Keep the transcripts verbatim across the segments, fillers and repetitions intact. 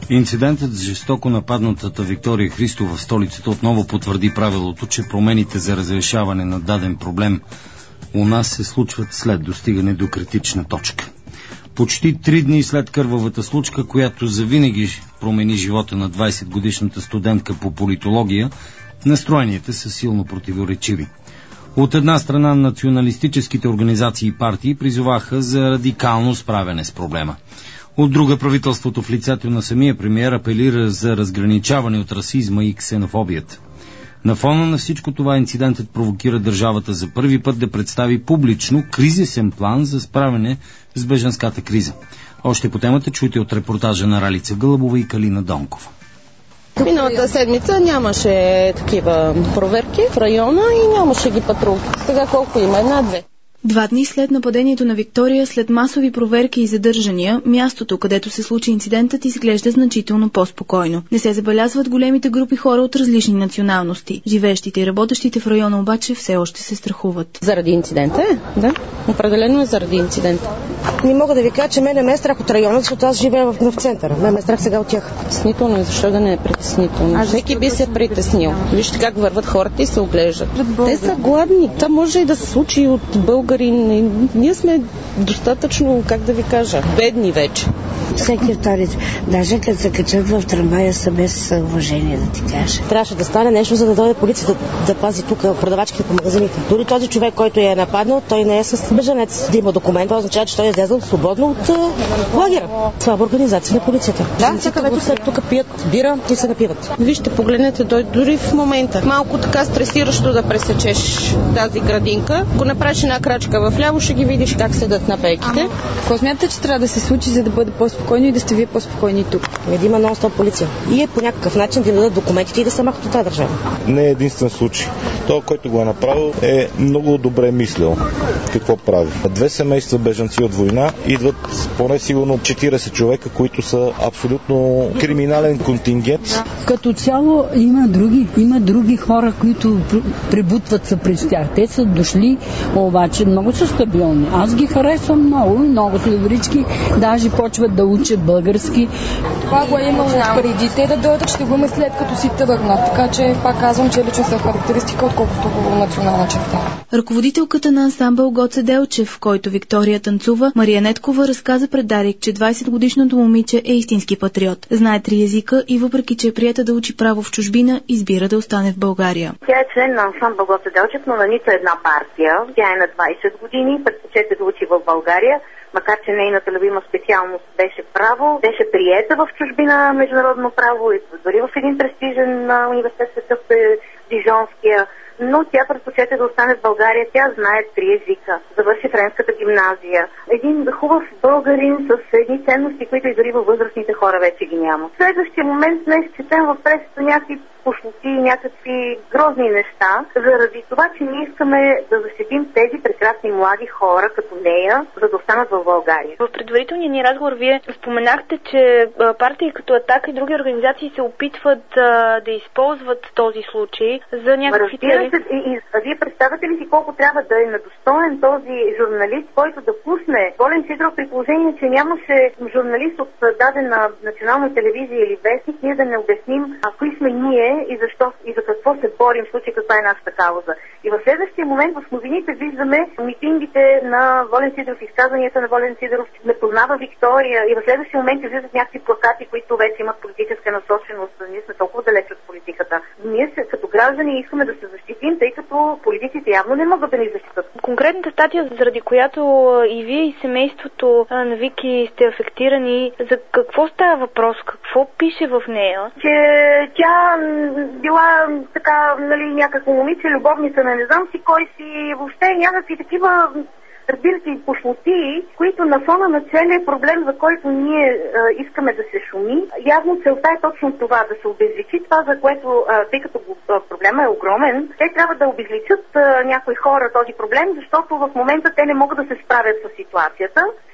Инцидентът с жестоко нападнатата Виктория Христова в столицата отново потвърди правилото, че промените за разрешаване на даден проблем у нас се случват след достигане до критична точка. Почти три дни след кървавата случка, която завинаги промени живота на двайсетгодишната студентка по политология, настроенията са силно противоречиви. От една страна националистическите организации и партии призоваха за радикално справяне с проблема. От друга, правителството в лицето на самия премиер апелира за разграничаване от расизма и ксенофобията. На фона на всичко това инцидентът провокира държавата за първи път да представи публично кризисен план за справяне с бежанската криза. Още по темата чуйте от репортажа на Ралица Гълъбова и Калина Донкова. Миналата седмица нямаше такива проверки в района и нямаше ги патрул. Сега колко има? Една-две. Два дни след нападението на Виктория, след масови проверки и задържания, мястото, където се случи инцидентът, изглежда значително по-спокойно. Не се забелязват големите групи хора от различни националности. Живеещите и работещите в района обаче все още се страхуват. Заради инцидента е? Да. Определено е заради инцидента. Не мога да ви кажа, че мене ме е страх от района, защото аз живея в, в центъра. Ме е страх сега от тях. Притеснително е, защо да не е притеснително? Всеки би се притеснил. Вижте как върват хората и се оглеждат. Те са гладни. Това може и да се случи от българи. Ние сме достатъчно, как да ви кажа, бедни вече. Всеки втори, даже като се качат в трамвая, са без уважение, да ти кажа. Трябваше да стане нещо, за да дойде полицията да, да пази тук продавачките по магазините. Дори този човек, който е нападнал, той не е с бежанец. Да има документ, това означава, че той е излязъл свободно от uh, лагера. Това е организация на полицията. Да, всяка вече след тук пият бира и се напиват. Вижте, погледнете, той дори в момента. Малко така стресиращо да пресечеш тази градинка. Ако направиш една крачка вляво, ще ги видиш как седат на пейките. Какво смятате, че трябва да се случи, за да бъде по-спокойно и да сте вие по-спокойни тук? Да има нон-стоп полиция. И е по някакъв начин да дадат документите и да са махат от тази държава. Не е единствен случай. Той, който го е направил, е много добре мислил какво прави. Две семейства бежанци от война идват поне сигурно четирийсет човека, които са абсолютно криминален контингент. Като цяло има други, има други хора, които пребутват се през тях. Те са дошли, обаче много са стабилни. Аз ги харесвам много, много са добрички, даже почват да учат български. Това го е имало преди те да дойдат, ще го има след като си тръгнат. Така че пак казвам, че лично са характеристика, отколкото го национална черта. Ръководителката на ансамбъл Гоце Делчев, в който Виктория танцува, Мария Неткова, разказа пред Дарик, че двайсетгодишното момиче е истински патриот. Знае три езика и въпреки, че е приета да учи право в чужбина, избира да остане в България. Тя е член на ансамбъл Гоце Делчев, но на нито една партия. Тя е на двайсет години, предпочете да учи в България, макар че нейната любима специалност беше право, беше приета в чужбина международно право и дори в един престижен университет, какъв е Дижонския, но тя предпочете да остане в България. Тя знае три езика, завърши френската гимназия. Един хубав българин с едни ценности, които и дори във възрастните хора вече ги няма. В следващия момент днес четем в пресата някакви пошлоти, някакви грозни неща, заради това, че ние искаме да защитим тези прекрасни млади хора като нея, за да останат в България. В предварителния ни разговор вие споменахте, че партии като Атака и други организации се опитват а, да използват този случай за някакви цели. И, и, вие представяте ли си колко трябва да е недостоен този журналист, който да пусне Волен Сидеров, при положение, че нямаше журналист от дадена национална телевизия или вестник, ние да не обясним а кои сме ние и защо и за какво се борим, в случай каква е нашата кауза. И в следващия момент в новините виждаме митингите на Волен Сидеров, изказванията на Волен Сидеров, че не познава Виктория, и в следващия момент излизат някакви плакати, които вече имат политическа насоченост. Ние сме толкова далеч от политиката. Ние се, като граждани искаме да се защитим, тъй като политиците явно не могат да ни защитат. Конкретната статия, заради която и вие и семейството на Вики сте афектирани, за какво става въпрос? Какво пише в нея? Че тя била така, нали, някакво момиче, любовница на не знам си кой си, въобще някакви такива, разбира се, пошлотии, които на фона на целия проблем, за който ние а, искаме да се шуми, явно целта е точно това, да се обезличи това, за което, а, тъй като а, проблема е огромен, те трябва да обезличат а, някои хора този проблем, защото в момента те не могат да се справят с ситуацията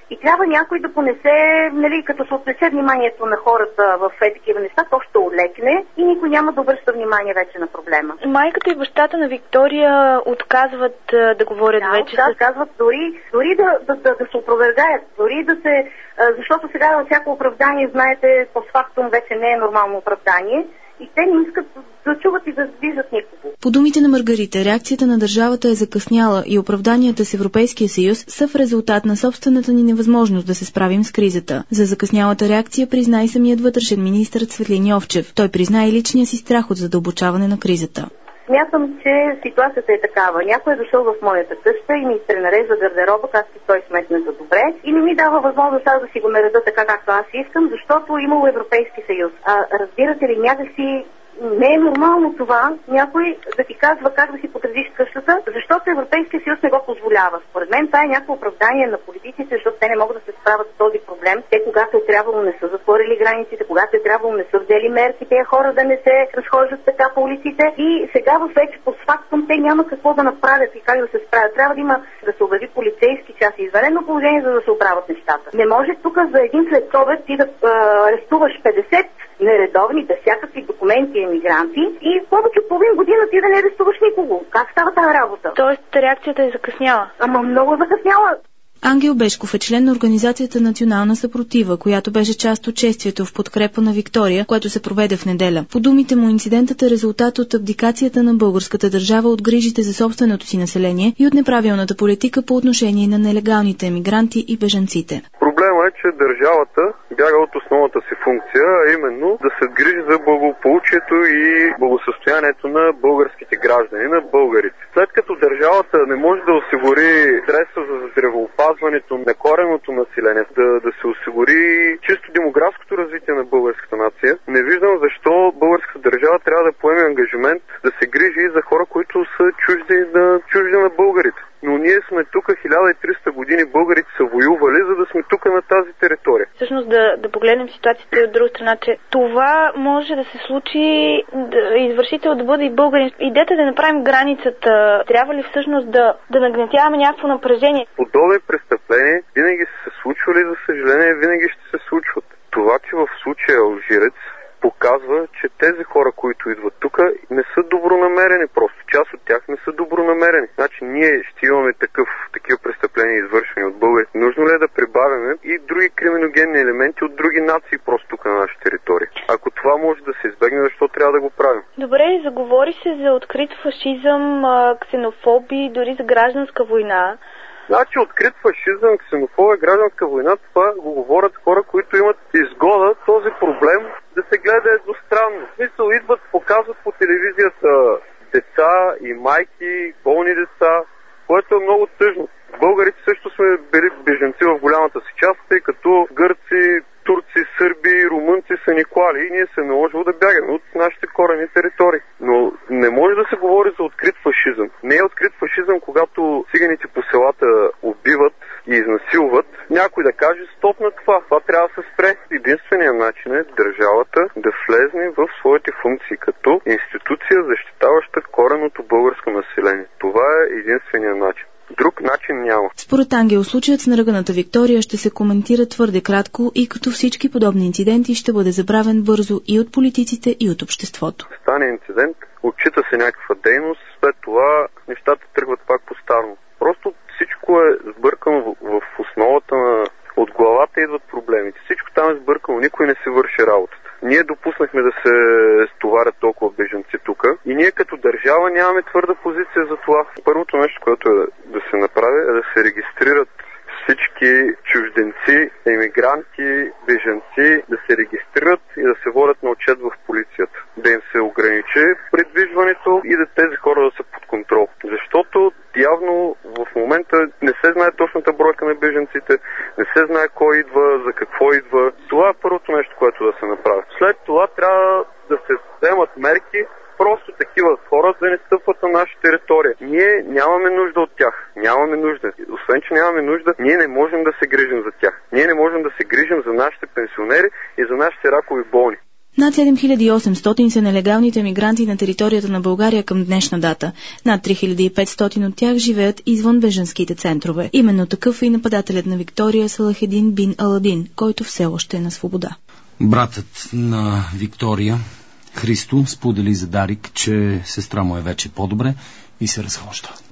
и трябва някой да понесе, нали, като се отнесе вниманието на хората в е такива неща, то ще олекне и никой няма да обръща внимание вече на проблема. Майката и бащата на Виктория отказват да говорят да, вече. Да, отказват дори, дори да, да, да, да се опровергаят, дори да се... Защото сега във всяко оправдание, знаете, постфактум вече не е нормално оправдание и те не искат да чуват и да виждат никого. По думите на Маргарита, реакцията на държавата е закъсняла и оправданията с Европейския съюз са в резултат на собствената ни невъзможност да се справим с кризата. За закъснялата реакция призна и самият вътрешен министър Цветлин Йовчев. Той призна и личния си страх от задълбочаване на кризата. Смятам, че ситуацията е такава. Някой е дошъл в моята къща и ми пренарежда гардероба, както той сметне за добре, и не ми дава възможност аз да си го нареда така, както аз искам, защото имало Европейски съюз. А разбирате ли, някакси не е нормално това някой да ти казва как да си подредиш къщата, защото Европейския съюз не го позволява. Според мен това е някакво оправдание на политиците, защото те не могат да се справят с този проблем. Те, когато е трябвало, не са затворили границите, когато е трябвало, не са взели мерки, тези хора да не се разхождат така по улиците. И сега в вече постфактум те няма какво да направят и как да се справят. Трябва да има да се обяви полицейски час и извънредно положение, за да се оправят нещата. Не може тук за един следобед ти да а, арестуваш петдесет нередовни, без всякакви документи емигранти и повече от половин година ти да не арестуваш никого. Как става тази работа? Тоест реакцията е закъсняла. Ама много закъсняла. Ангел Бешков е член на организацията Национална съпротива, която беше част от шествието в подкрепа на Виктория, което се проведе в неделя. По думите му, инцидентът е резултат от абдикацията на българската държава от грижите за собственото си население и от неправилната политика по отношение на нелегалните емигранти и бежанците. Проблема е, че държавата бяга от основната си функция, а именно да се грижи за благополучието и благосъстоянието на българските граждани, на българите. След като държавата не може да осигури средства за здравеопазването на кореното население, да, да се осигури чисто демографското развитие на българската нация, не виждам защо българската държава трябва да поеме ангажимент да се грижи и за хора, които са чужди на, чужди на българите. Но ние сме тук хиляда и триста години, българите са воювали, за да сме тук на тази територия. Всъщност да, да погледнем ситуацията от друга страна, че това може да се случи, да, извършител да бъде и българин. Идете да направим границата. Трябва ли всъщност да, да нагнетяваме някакво напрежение? Подобни престъпления винаги са се случвали, за съжаление винаги ще се случват. Това, че в случая Алжирец показва, че тези хора, които идват тук, не са добронамерени просто. Част от тях не са добронамерени. Значи ние ще имаме такъв, такива престъпления, извършвани от българите. Нужно ли е да прибавяме и други криминогенни елементи от други нации просто тук на нашата територия? Ако това може да се избегне, защо трябва да го правим? Добре, заговори се за открит фашизъм, ксенофобии, дори за гражданска война. Значи открит фашизъм, ксенофобия, гражданска война, това го говорят хора, които имат изгода този проблем да се гледа едностранно. В смисъл, идват, показват по телевизията деца и майки, болни деца, което е много тъжно. Българите също сме били бежанци в голямата си част, тъй като гърци, турци, сърби, румънци са ни клали и ние се е наложило да бягаме от нашите корени територии. Но не може да се говори за открит фашизъм. Не е открит фашизъм, когато циганите по селата убиват и изнасилват. Някой да каже стоп на това. Това трябва да се спре. Единственият начин е държавата да влезне в своите функции като институция, защитаваща кореното българско население. Това е единственият начин. Друг начин няма. Според Ангел, случаят с наръганата Виктория ще се коментира твърде кратко и като всички подобни инциденти ще бъде забравен бързо и от политиците, и от обществото. Стане инцидент, отчита се някаква дейност, след това нещата тръгват пак по-старно. Просто всичко е сбъркано в, в основата на... От главата идват проблемите. Всичко там е сбъркано, никой не си върши работата. Ние допуснахме да се стоварят толкова бежанци тук и ние като държава нямаме твърда позиция за това. Първото нещо, което е да се направи, е да се регистрират всички чужденци, емигранти, бежанци, да се регистрират и да се водят на отчет в полицията. Да им се ограничи придвижването и да тези хора да са под контрол. Защото явно в момента не се знае точната бройка на бежанците, не се знае кой идва, за какво идва. Това е първото нещо, което да се направи. След това трябва да се вземат мерки, просто такива хора да не стъпват на наша територия. Ние нямаме нужда от тях. Нямаме нужда. Освен, че нямаме нужда, ние не можем да се грижим за тях. Ние не можем да се грижим за нашите пенсионери и за нашите ракови болни. Над седем хиляди и осемстотин са нелегалните мигранти на територията на България към днешна дата. Над три хиляди и петстотин от тях живеят извън бежанските центрове. Именно такъв е и нападателят на Виктория Салахедин бин Аладин, който все още е на свобода. Братът на Виктория, Христо, сподели за Дарик, че сестра му е вече по-добре и се разхожда.